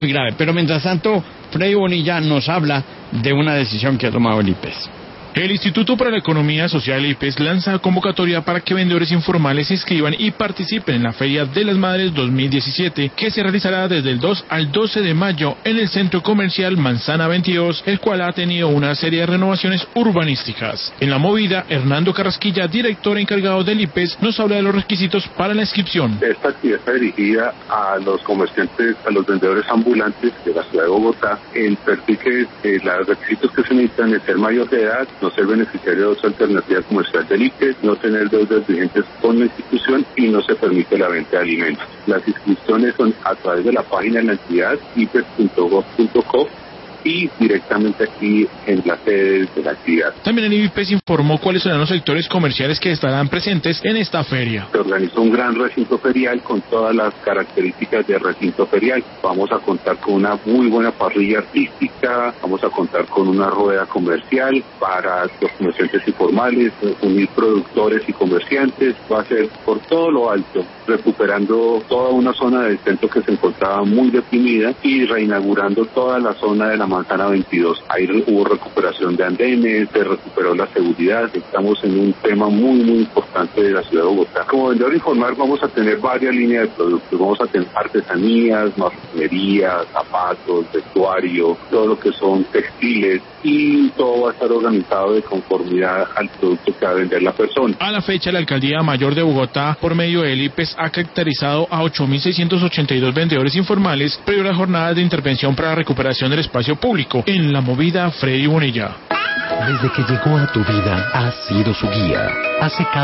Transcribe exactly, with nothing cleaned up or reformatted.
muy grave. Pero mientras tanto, Freddy Bonilla nos habla de una decisión que ha tomado el IPES. El Instituto para la Economía Social IPES lanza convocatoria para que vendedores informales se inscriban y participen en la Feria de las Madres dos mil diecisiete, que se realizará desde el dos al doce de mayo en el Centro Comercial Manzana veintidós, el cual ha tenido una serie de renovaciones urbanísticas. En la movida, Hernando Carrasquilla, director encargado del IPES, nos habla de los requisitos para la inscripción. Esta actividad está dirigida a los comerciantes, a los vendedores ambulantes de la ciudad de Bogotá. El perfil que, eh, los requisitos que se necesitan es ser mayor de edad, no ser beneficiario de otra alternativa comercial del IPES, no tener deudas vigentes con la institución y no se permite la venta de alimentos. Las inscripciones son a través de la página de la entidad i p e s punto gob punto co y directamente aquí en la sede de la actividad. También el IPES informó cuáles serán los sectores comerciales que estarán presentes en esta feria. Se organizó un gran recinto ferial con todas las características de recinto ferial. Vamos a contar con una muy buena parrilla artística, vamos a contar con una rueda comercial para los comerciantes informales, unir productores y comerciantes. Va a ser por todo lo alto, recuperando toda una zona del centro que se encontraba muy deprimida y reinaugurando toda la zona de la Manzana veintidós. Ahí hubo recuperación de andenes, se recuperó la seguridad. Estamos en un tema muy, muy importante de la ciudad de Bogotá. Como vendedor informal vamos a tener varias líneas de productos. Vamos a tener artesanías, marroquinería, zapatos, vestuario, todo lo que son textiles, y todo va a estar organizado de conformidad al producto que va a vender la persona. A la fecha, la Alcaldía Mayor de Bogotá, por medio del IPES, ha caracterizado a ocho mil seiscientos ochenta y dos vendedores informales previo a las jornadas de intervención para la recuperación del espacio público. En la movida, Freddy Bonilla. Desde que llegó a tu vida, ha sido su guía. Hace